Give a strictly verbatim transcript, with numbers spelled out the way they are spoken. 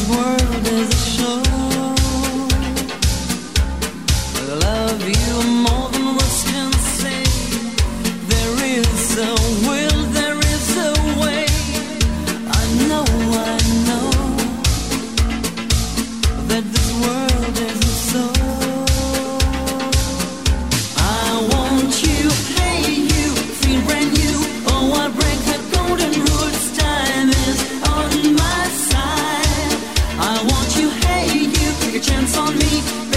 world is a show. I love you more than words can say. There is a will, there is a way. I know, I know that this world isn't so. I want you, hey you, feel brand new. Oh, I break that golden rule. This time is on my side. I want you, hey you, take a chance on me.